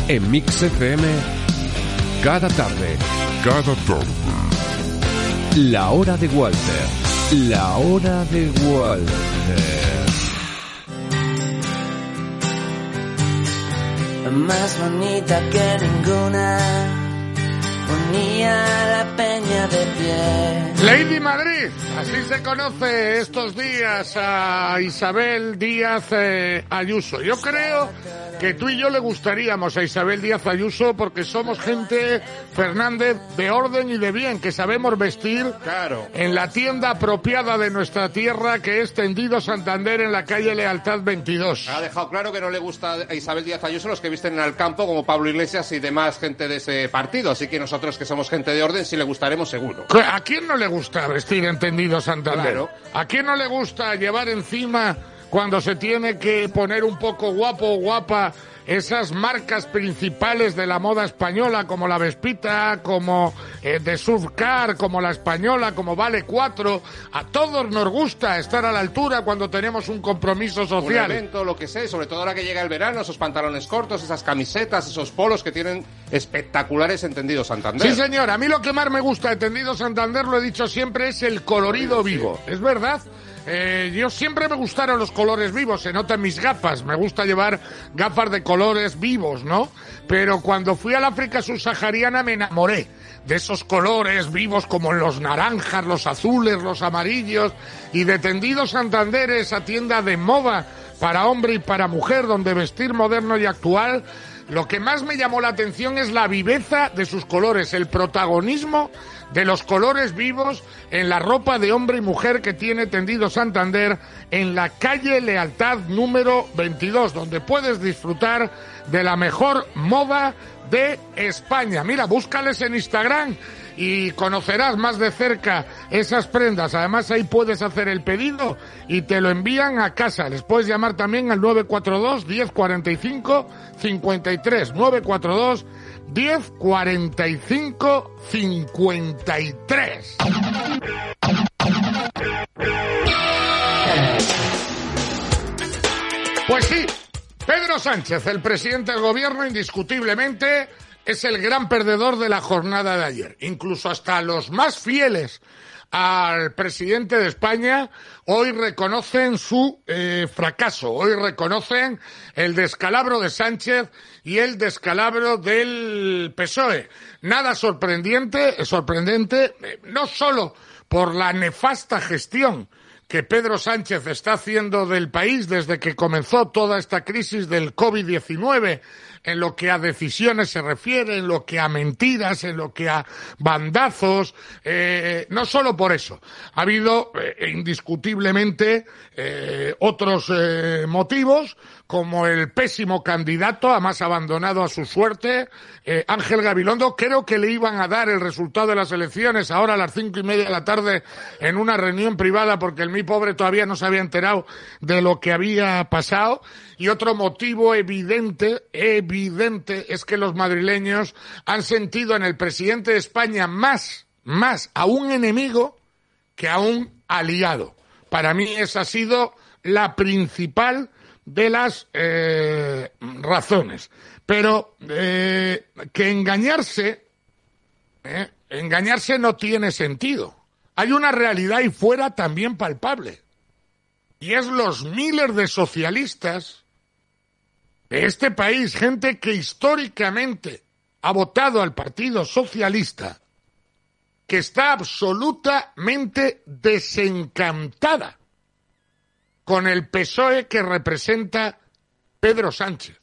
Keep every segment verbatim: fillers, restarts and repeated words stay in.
En Mix F M, cada tarde. Cada tarde. La hora de Walter. La hora de Walter. Más bonita que ninguna, ponía la peña de pie. Lady Madrid, así se conoce estos días a Isabel Díaz eh, Ayuso. Yo creo que tú y yo le gustaríamos a Isabel Díaz Ayuso porque somos gente, Fernández, de orden y de bien, que sabemos vestir claro. en la tienda apropiada de nuestra tierra, que es Tendido Santander, en la calle Lealtad veintidós. Ha dejado claro que no le gusta a Isabel Díaz Ayuso los que visten en el campo, como Pablo Iglesias y demás gente de ese partido, así que nosotros que somos gente de orden sí le gustaremos seguro. ¿A quién no le gusta vestir en Tendido Santander? Claro. ¿A quién no le gusta llevar encima, cuando se tiene que poner un poco guapo o guapa, esas marcas principales de la moda española, como la Vespita, como eh, de Surfcar, como la Española, como Vale cuatro? A todos nos gusta estar a la altura cuando tenemos un compromiso social. Un evento, lo que sé, sobre todo ahora que llega el verano, esos pantalones cortos, esas camisetas, esos polos que tienen espectaculares en Tendido Santander. Sí, señor, a mí lo que más me gusta de Tendido Santander, lo he dicho siempre, es el colorido vivo. Sí. Es verdad. Eh, yo siempre me gustaron los colores vivos, se nota en mis gafas, me gusta llevar gafas de colores vivos, ¿no? Pero cuando fui al África subsahariana me enamoré de esos colores vivos como los naranjas, los azules, los amarillos, y de Tendido Santander, esa tienda de moda para hombre y para mujer, donde vestir moderno y actual. Lo que más me llamó la atención es la viveza de sus colores, el protagonismo de los colores vivos en la ropa de hombre y mujer que tiene Tendido Santander en la calle Lealtad número veintidós, donde puedes disfrutar de la mejor moda de España. Mira, búscales en Instagram y conocerás más de cerca esas prendas. Además, ahí puedes hacer el pedido y te lo envían a casa. Les puedes llamar también al nueve cuatro dos, diez cuarenta y cinco, cincuenta y tres. nueve cuatro dos, diez cuarenta y cinco, cincuenta y tres. Pues sí, Pedro Sánchez, el presidente del gobierno, indiscutiblemente es el gran perdedor de la jornada de ayer. Incluso hasta los más fieles al presidente de España hoy reconocen su eh, fracaso, hoy reconocen el descalabro de Sánchez y el descalabro del P S O E. Nada sorprendente, sorprendente, eh, no solo por la nefasta gestión que Pedro Sánchez está haciendo del país desde que comenzó toda esta crisis del covid diecinueve, en lo que a decisiones se refiere, en lo que a mentiras, en lo que a bandazos, eh, no solo por eso. Ha habido eh, indiscutiblemente eh, otros eh, motivos, como el pésimo candidato, además abandonado a su suerte, eh, Ángel Gabilondo. Creo que le iban a dar el resultado de las elecciones ahora a las cinco y media de la tarde en una reunión privada, porque el mi pobre todavía no se había enterado de lo que había pasado. Y otro motivo evidente, evidente, es que los madrileños han sentido en el presidente de España más, más a un enemigo que a un aliado. Para mí esa ha sido la principal de las eh, razones. Pero eh, que engañarse, eh, engañarse no tiene sentido. Hay una realidad ahí fuera también palpable. Y es los miles de socialistas de este país, gente que históricamente ha votado al Partido Socialista, que está absolutamente desencantada con el P S O E que representa Pedro Sánchez.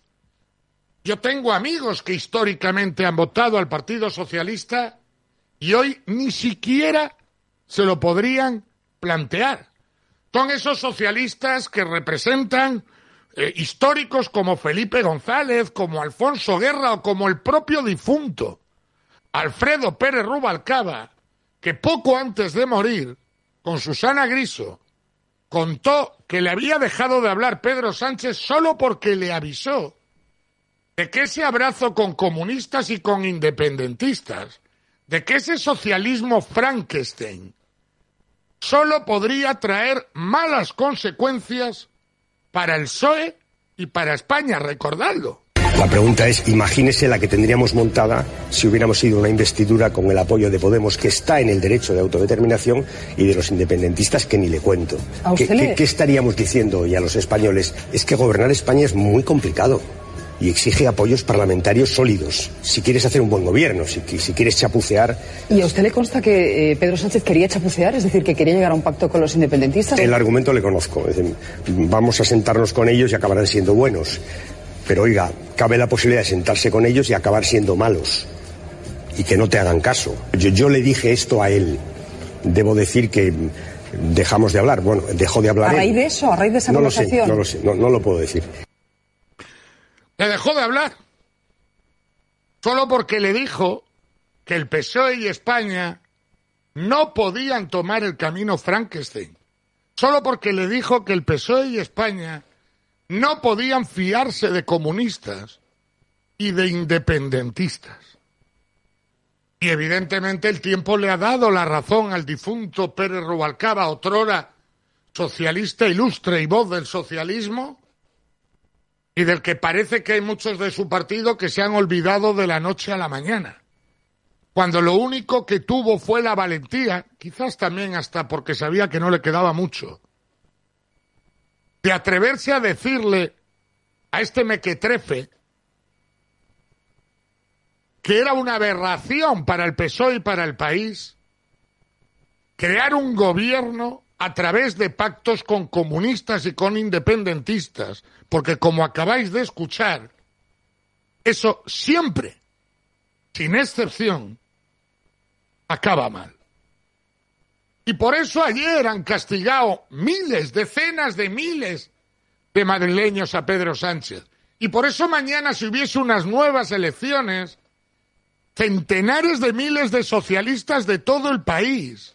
Yo tengo amigos que históricamente han votado al Partido Socialista y hoy ni siquiera se lo podrían plantear. Son esos socialistas que representan eh, históricos como Felipe González, como Alfonso Guerra o como el propio difunto Alfredo Pérez Rubalcaba, que poco antes de morir, con Susana Griso, contó que le había dejado de hablar Pedro Sánchez solo porque le avisó de que ese abrazo con comunistas y con independentistas, de que ese socialismo Frankenstein solo podría traer malas consecuencias para el P S O E y para España, recordadlo. La pregunta es, imagínese la que tendríamos montada si hubiéramos sido una investidura con el apoyo de Podemos, que está en el derecho de autodeterminación, y de los independentistas, que ni le cuento. ¿Qué, le... ¿qué, qué estaríamos diciendo hoy a los españoles? Es que gobernar España es muy complicado y exige apoyos parlamentarios sólidos si quieres hacer un buen gobierno, si, si quieres chapucear. ¿Y a usted le consta que eh, Pedro Sánchez quería chapucear? Es decir, que quería llegar a un pacto con los independentistas. El argumento le conozco. Es decir, vamos a sentarnos con ellos y acabarán siendo buenos. Pero oiga, cabe la posibilidad de sentarse con ellos y acabar siendo malos. Y que no te hagan caso. Yo, yo le dije esto a él. Debo decir que dejamos de hablar. Bueno, dejó de hablar. ¿A raíz él. de eso? ¿A raíz de esa no conversación? Lo sé, no lo sé, no, no lo puedo decir. Le dejó de hablar. Solo porque le dijo que el P S O E y España no podían tomar el camino Frankenstein. Solo porque le dijo que el P S O E y España no podían fiarse de comunistas y de independentistas. Y evidentemente el tiempo le ha dado la razón al difunto Pérez Rubalcaba, otrora socialista ilustre y voz del socialismo, y del que parece que hay muchos de su partido que se han olvidado de la noche a la mañana, cuando lo único que tuvo fue la valentía, quizás también hasta porque sabía que no le quedaba mucho, de atreverse a decirle a este mequetrefe que era una aberración para el P S O E y para el país crear un gobierno a través de pactos con comunistas y con independentistas, porque como acabáis de escuchar, eso siempre, sin excepción, acaba mal. Y por eso ayer han castigado miles, decenas de miles de madrileños a Pedro Sánchez. Y por eso mañana, si hubiese unas nuevas elecciones, centenares de miles de socialistas de todo el país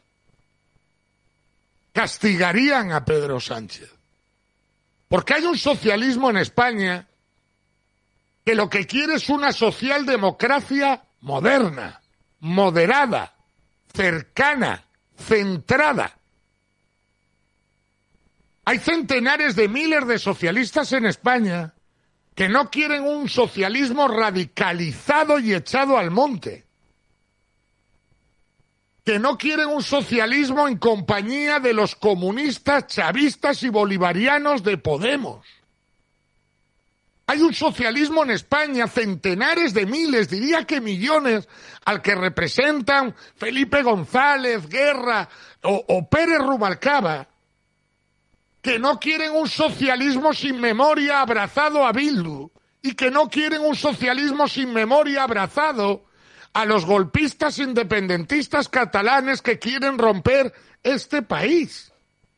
castigarían a Pedro Sánchez. Porque hay un socialismo en España que lo que quiere es una socialdemocracia moderna, moderada, cercana, centrada. Hay centenares de miles de socialistas en España que no quieren un socialismo radicalizado y echado al monte, que no quieren un socialismo en compañía de los comunistas, chavistas y bolivarianos de Podemos. Hay un socialismo en España, centenares de miles, diría que millones, al que representan Felipe González, Guerra o, o Pérez Rubalcaba, que no quieren un socialismo sin memoria abrazado a Bildu y que no quieren un socialismo sin memoria abrazado a los golpistas independentistas catalanes que quieren romper este país.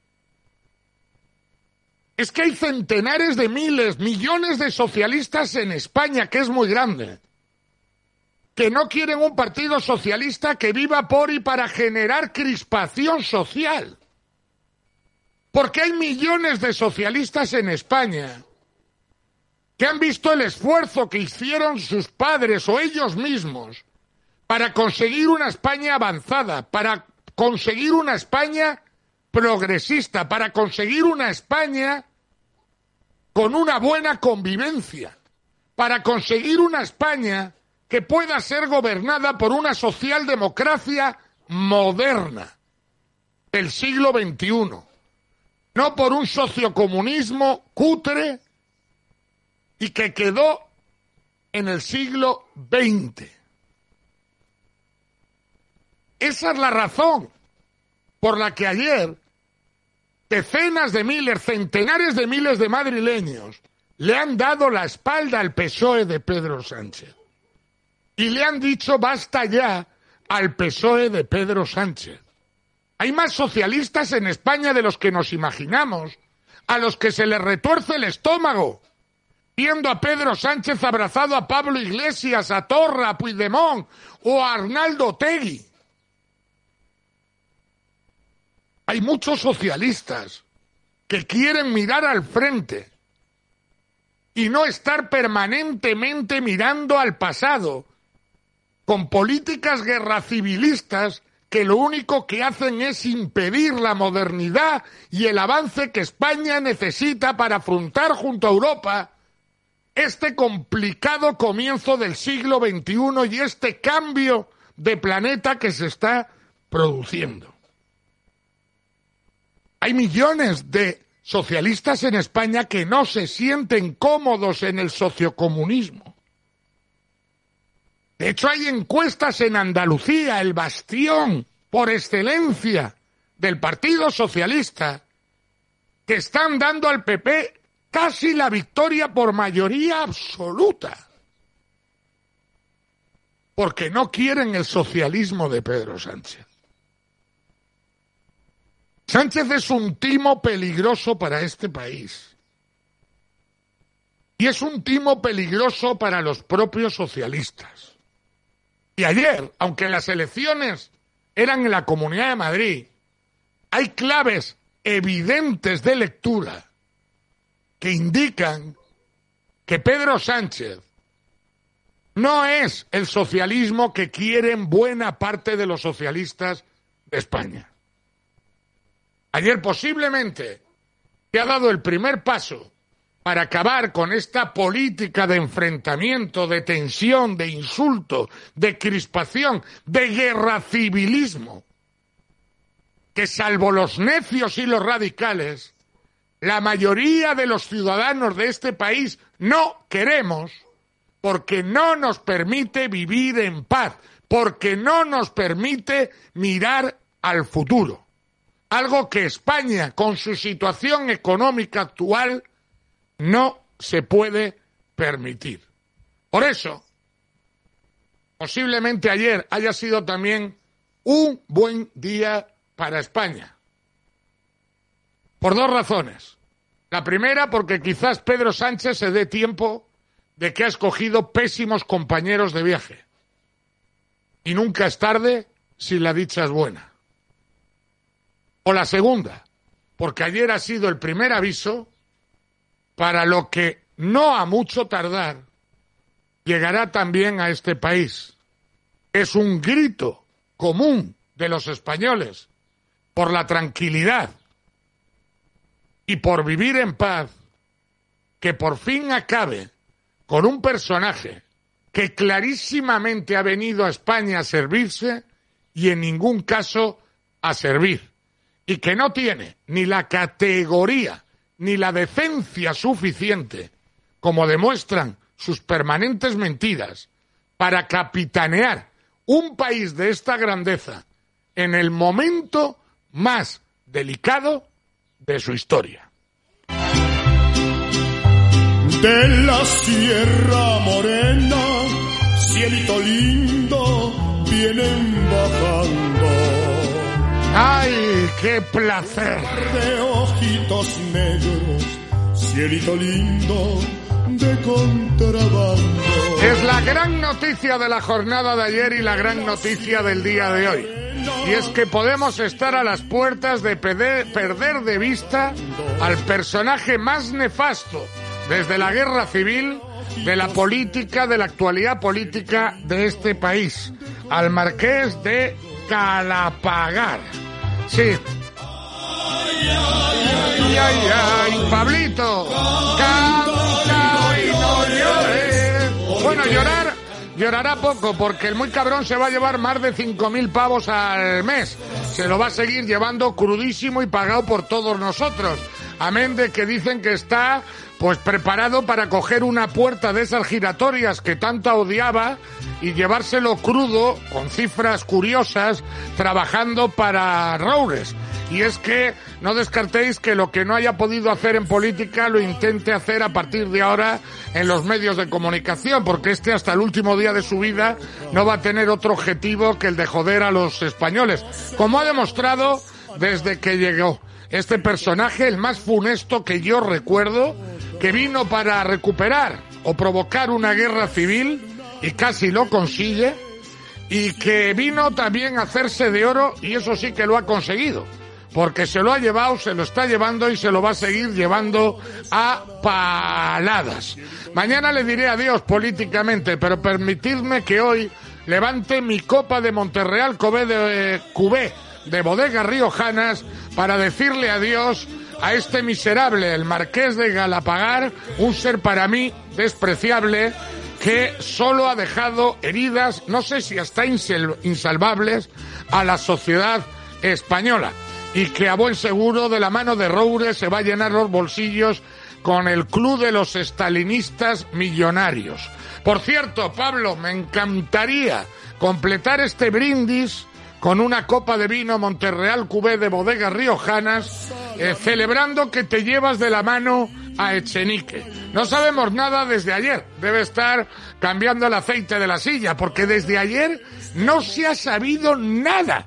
Es que hay centenares de miles, millones de socialistas en España, que es muy grande, que no quieren un partido socialista que viva por y para generar crispación social. Porque hay millones de socialistas en España que han visto el esfuerzo que hicieron sus padres o ellos mismos para conseguir una España avanzada, para conseguir una España progresista, para conseguir una España con una buena convivencia, para conseguir una España que pueda ser gobernada por una socialdemocracia moderna del siglo veintiuno. No por un sociocomunismo cutre y que quedó en el siglo veinte. Esa es la razón por la que ayer decenas de miles, centenares de miles de madrileños le han dado la espalda al P S O E de Pedro Sánchez. Y le han dicho basta ya al P S O E de Pedro Sánchez. Hay más socialistas en España de los que nos imaginamos, a los que se les retuerce el estómago, viendo a Pedro Sánchez abrazado a Pablo Iglesias, a Torra, a Puigdemont o a Arnaldo Otegi. Hay muchos socialistas que quieren mirar al frente y no estar permanentemente mirando al pasado con políticas guerracivilistas que lo único que hacen es impedir la modernidad y el avance que España necesita para afrontar junto a Europa este complicado comienzo del siglo veintiuno y este cambio de planeta que se está produciendo. Hay millones de socialistas en España que no se sienten cómodos en el sociocomunismo. De hecho, hay encuestas en Andalucía, el bastión por excelencia del Partido Socialista, que están dando al P P casi la victoria por mayoría absoluta. Porque no quieren el socialismo de Pedro Sánchez. Sánchez es un timo peligroso para este país. Y es un timo peligroso para los propios socialistas. Y ayer, aunque las elecciones eran en la Comunidad de Madrid, hay claves evidentes de lectura que indican que Pedro Sánchez no es el socialismo que quieren buena parte de los socialistas de España. Ayer posiblemente se ha dado el primer paso para acabar con esta política de enfrentamiento, de tensión, de insulto, de crispación, de guerra civilismo, que salvo los necios y los radicales, la mayoría de los ciudadanos de este país no queremos, porque no nos permite vivir en paz, porque no nos permite mirar al futuro. Algo que España, con su situación económica actual, no se puede permitir. Por eso, posiblemente ayer haya sido también un buen día para España. Por dos razones. La primera, porque quizás Pedro Sánchez se dé tiempo de que ha escogido pésimos compañeros de viaje. Y nunca es tarde si la dicha es buena. O la segunda, porque ayer ha sido el primer aviso para lo que no a mucho tardar llegará también a este país. Es un grito común de los españoles por la tranquilidad y por vivir en paz, que por fin acabe con un personaje que clarísimamente ha venido a España a servirse y en ningún caso a servir, y que no tiene ni la categoría ni la decencia suficiente, como demuestran sus permanentes mentiras, para capitanear un país de esta grandeza en el momento más delicado de su historia. De la Sierra Morena, cielito lindo, vienen bajando. ¡Ay, qué placer! De ojitos negros, cielito lindo, de contrabando. Es la gran noticia de la jornada de ayer y la gran noticia del día de hoy. Y es que podemos estar a las puertas de perder, perder de vista al personaje más nefasto desde la guerra civil, de la política, de la actualidad política de este país, al marqués de Calapagar. Sí. Ay, ay, ay, ay, Pablito, canta y no llores. Bueno, llorar, llorará poco, porque el muy cabrón se va a llevar más de cinco mil pavos al mes. Se lo va a seguir llevando crudísimo y pagado por todos nosotros. Amén de que dicen que está pues preparado para coger una puerta de esas giratorias que tanto odiaba y llevárselo crudo, con cifras curiosas, trabajando para Roures. Y es que no descartéis que lo que no haya podido hacer en política lo intente hacer a partir de ahora en los medios de comunicación, porque este hasta el último día de su vida no va a tener otro objetivo que el de joder a los españoles, como ha demostrado desde que llegó. Este personaje, el más funesto que yo recuerdo, que vino para recuperar o provocar una guerra civil y casi lo consigue, y que vino también a hacerse de oro, y eso sí que lo ha conseguido, porque se lo ha llevado, se lo está llevando y se lo va a seguir llevando a paladas. Mañana le diré adiós políticamente, pero permitidme que hoy levante mi copa de Monterreal Cubé de, eh, Cubé de bodegas riojanas para decirle adiós a este miserable, el marqués de Galapagar, un ser para mí despreciable, que solo ha dejado heridas, no sé si hasta insalvables, a la sociedad española, y que a buen seguro de la mano de Roure se va a llenar los bolsillos con el club de los estalinistas millonarios. Por cierto, Pablo, me encantaría completar este brindis con una copa de vino Monterreal Cubé de bodegas riojanas, eh, celebrando que te llevas de la mano a Echenique. No sabemos nada desde ayer. Debe estar cambiando el aceite de la silla, porque desde ayer no se ha sabido nada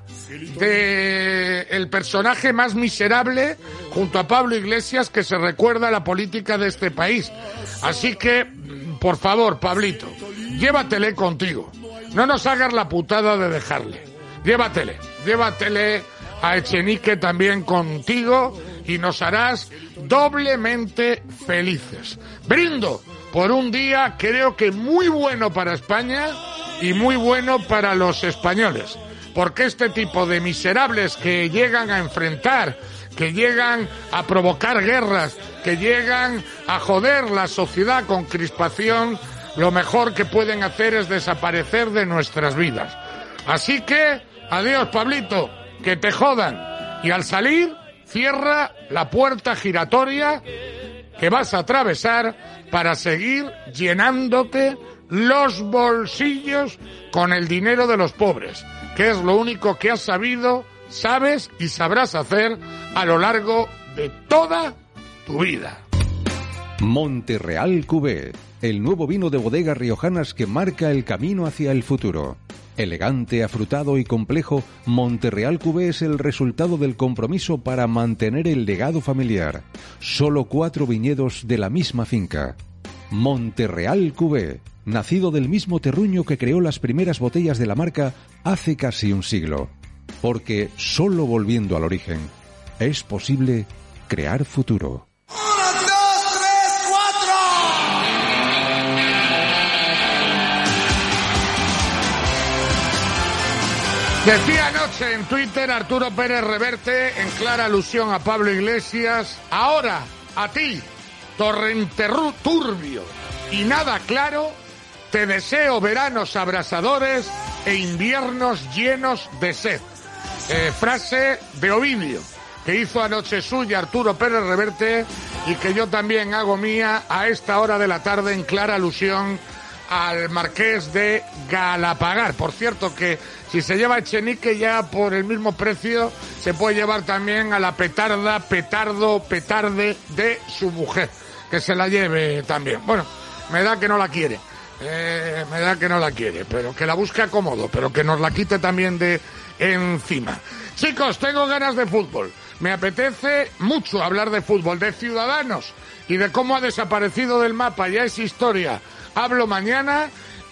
de el personaje más miserable, junto a Pablo Iglesias, que se recuerda a la política de este país. Así que, por favor, Pablito, llévatele contigo. No nos hagas la putada de dejarle. Llévatele, llévatele a Echenique también contigo y nos harás doblemente felices. Brindo por un día, creo que muy bueno para España y muy bueno para los españoles, porque este tipo de miserables que llegan a enfrentar, que llegan a provocar guerras, que llegan a joder la sociedad con crispación, lo mejor que pueden hacer es desaparecer de nuestras vidas. Así que, adiós, Pablito, que te jodan. Y al salir, cierra la puerta giratoria que vas a atravesar para seguir llenándote los bolsillos con el dinero de los pobres, que es lo único que has sabido, sabes y sabrás hacer a lo largo de toda tu vida. Monterreal Cubé, el nuevo vino de bodegas riojanas que marca el camino hacia el futuro. Elegante, afrutado y complejo, Monterreal Cubé es el resultado del compromiso para mantener el legado familiar. Solo cuatro viñedos de la misma finca. Monterreal Cubé, nacido del mismo terruño que creó las primeras botellas de la marca hace casi un siglo. Porque solo volviendo al origen es posible crear futuro. Decía anoche en Twitter Arturo Pérez Reverte, en clara alusión a Pablo Iglesias: ahora, a ti, torrente turbio y nada claro, te deseo veranos abrasadores e inviernos llenos de sed. Eh, frase de Ovidio, que hizo anoche suya Arturo Pérez Reverte y que yo también hago mía a esta hora de la tarde, en clara alusión al marqués de Galapagar. Por cierto, que si se lleva Echenique, ya por el mismo precio se puede llevar también a la petarda, petardo, petarde de su mujer, que se la lleve también. Bueno, me da que no la quiere, eh, me da que no la quiere, pero que la busque a cómodo, pero que nos la quite también de encima. Chicos, tengo ganas de fútbol. Me apetece mucho hablar de fútbol, de Ciudadanos y de cómo ha desaparecido del mapa. Ya es historia. Hablo mañana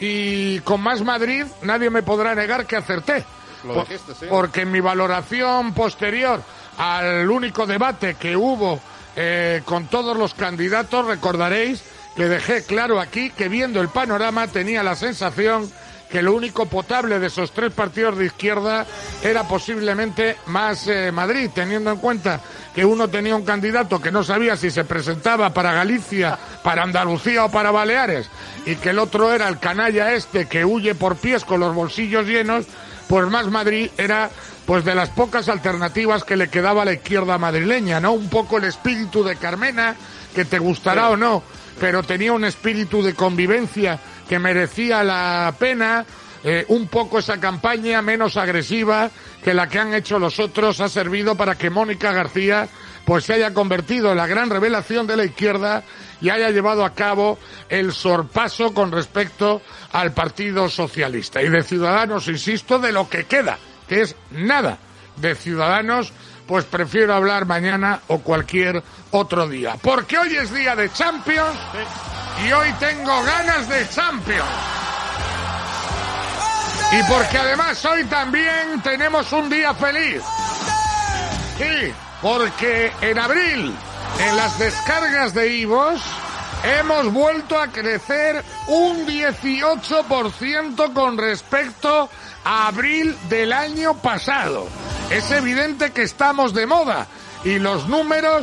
y con Más Madrid nadie me podrá negar que acerté. Lo dijiste, sí. Porque en mi valoración posterior al único debate que hubo eh, con todos los candidatos, recordaréis que dejé claro aquí que, viendo el panorama, tenía la sensación que lo único potable de esos tres partidos de izquierda era posiblemente Más eh, Madrid, teniendo en cuenta que uno tenía un candidato que no sabía si se presentaba para Galicia, para Andalucía o para Baleares, y que el otro era el canalla este que huye por pies con los bolsillos llenos. Pues Más Madrid era pues de las pocas alternativas que le quedaba a la izquierda madrileña, ¿no? Un poco el espíritu de Carmena, que te gustará sí. o no, pero tenía un espíritu de convivencia que merecía la pena. Eh, un poco esa campaña menos agresiva que la que han hecho los otros ha servido para que Mónica García pues se haya convertido en la gran revelación de la izquierda y haya llevado a cabo el sorpaso con respecto al Partido Socialista. Y de Ciudadanos, insisto, de lo que queda, que es nada de Ciudadanos, pues prefiero hablar mañana o cualquier otro día. Porque hoy es día de Champions y hoy tengo ganas de Champions. Y porque además hoy también tenemos un día feliz. Sí, porque en abril, en las descargas de iVoox, hemos vuelto a crecer un dieciocho por ciento con respecto a abril del año pasado. Es evidente que estamos de moda y los números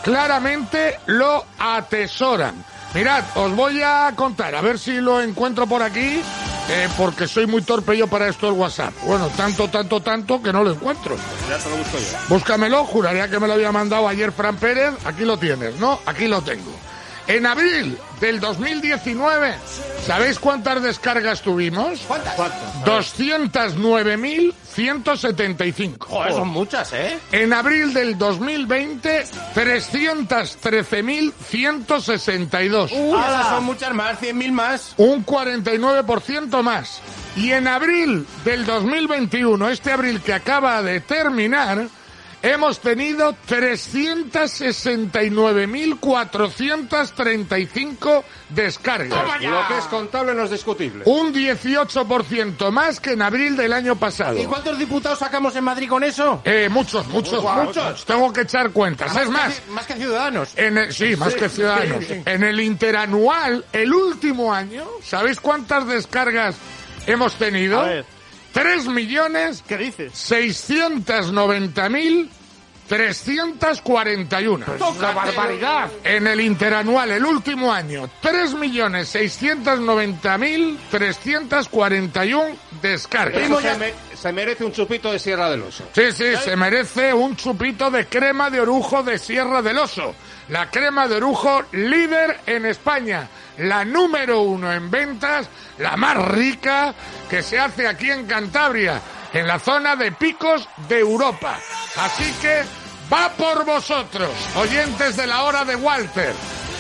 claramente lo atesoran. Mirad, os voy a contar, a ver si lo encuentro por aquí, eh, porque soy muy torpe yo para esto del WhatsApp. Bueno, tanto, tanto, tanto que no lo encuentro. Ya te lo busco yo. Búscamelo, juraría que me lo había mandado ayer Fran Pérez. Aquí lo tienes, ¿no? Aquí lo tengo. En abril del dos mil diecinueve, ¿sabéis cuántas descargas tuvimos? ¿Cuántas? doscientas nueve mil ciento setenta y cinco. Joder, son muchas, ¿eh? En abril del dos mil veinte, trescientas trece mil ciento sesenta y dos. Uh, ahora son muchas más, cien mil más. Un cuarenta y nueve por ciento más. Y en abril del dos mil veintiuno, este abril que acaba de terminar, hemos tenido trescientas sesenta y nueve mil cuatrocientas treinta y cinco descargas. Lo que es contable no es discutible. Un dieciocho por ciento más que en abril del año pasado. ¿Y cuántos diputados sacamos en Madrid con eso? Eh, muchos, muchos, Muchos. muchos. Tengo que echar cuentas. Más Es más, que, más que Ciudadanos. en el, sí, más Sí, que Ciudadanos. sí, sí. En el interanual, el último año, ¿sabéis cuántas descargas hemos tenido? A ver. Tres millones ¿Qué dices? seiscientos noventa mil trescientos cuarenta y uno. ¡Una barbaridad! En el interanual, el último año, tres millones seiscientos noventa mil trescientos cuarenta y uno descargas. Eso se, me- se merece un chupito de Sierra del Oso. Sí, sí, se merece un chupito de crema de orujo de Sierra del Oso. La crema de orujo líder en España, la número uno en ventas, la más rica que se hace aquí en Cantabria, en la zona de picos de Europa. Así que va por vosotros, oyentes de la hora de Walter,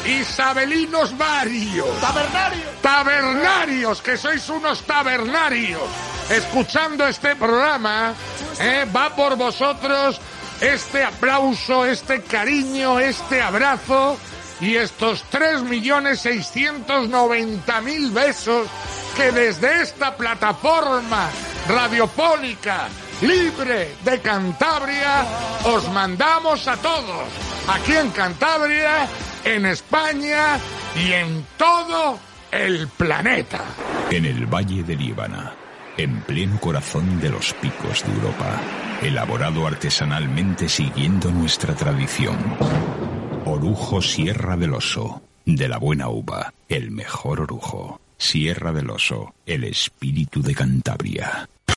isabelinos varios, ¡Tabernarios! tabernarios, que sois unos tabernarios, escuchando este programa, eh, va por vosotros este aplauso, este cariño, este abrazo y estos tres millones seiscientos noventa mil besos que desde esta plataforma radiofónica libre de Cantabria os mandamos a todos, aquí en Cantabria, en España y en todo el planeta. En el Valle de Líbana, en pleno corazón de los picos de Europa, elaborado artesanalmente siguiendo nuestra tradición. Orujo Sierra del Oso, de la buena uva, el mejor orujo. Sierra del Oso, el espíritu de Cantabria.